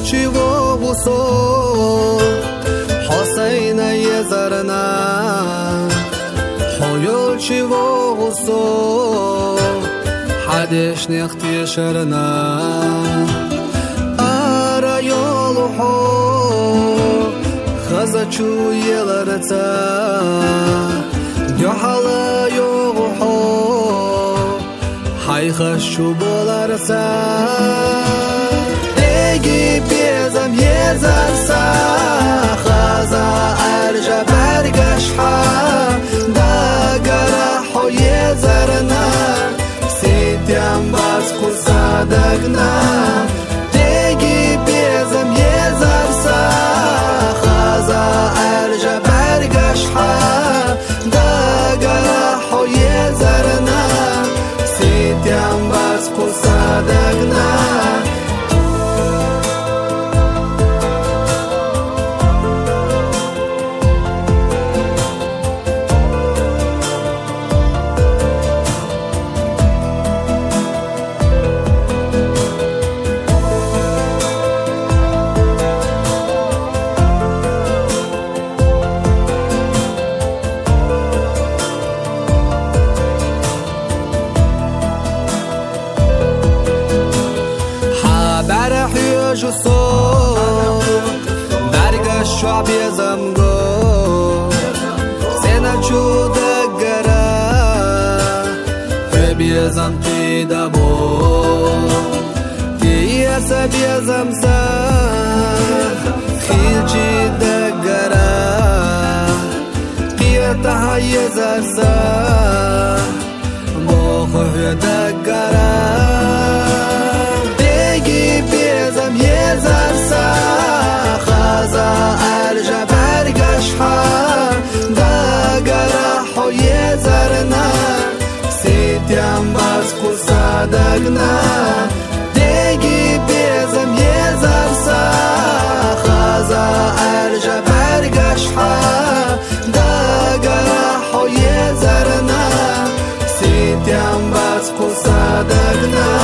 چی و غصو حسین یه زرنا حیول چی و غصو حدش نختی شرنا آرا یولو حو خزا چو یلرتا حالا یو حو های خشو بولرتا دیگی بیزم یه زرسا خزا ارجا برگش ها داگره حو یه زرنا سیدیم باز کسا دگنا دیگی بیزم یه زرسا خزا ارجا برگش ها برگشت شو بیزم گو سینا چو دگره بیزم پیدا بو دیسه بیزم سر خیلچی دگره قیتا های زرسه بخوه دگره یه زرسا خزا ارجا برگش ها داگره حو یه زرنا سیدیم باز کسا دگنا دیگی بیزم یه زرسا خزا ارجا برگش ها داگره حو یه زرنا سیدیم باز کسا دگنا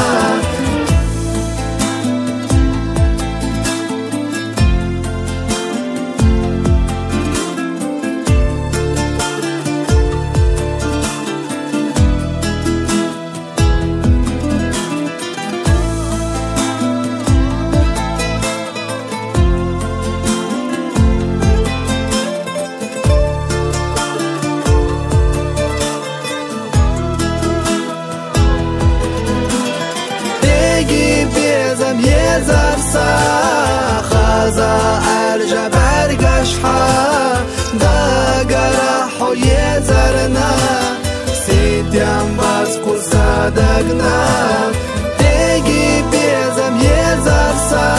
یه زرسا خزا ارجا برگش ها داگره حو یه زرنا سیدیم باز کسا دگنا دیگی بیزم یه زرسا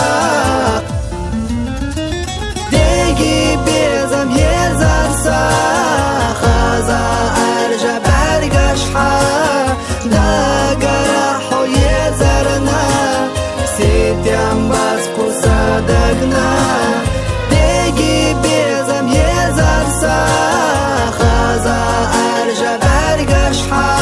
دیگی بیزم یه زرسا خزا ارجا برگش ها داگره حو یه زرنا سیدیم باز کسا دگنا دیگی بیزم یه زرسا خزا ارجا برگش ها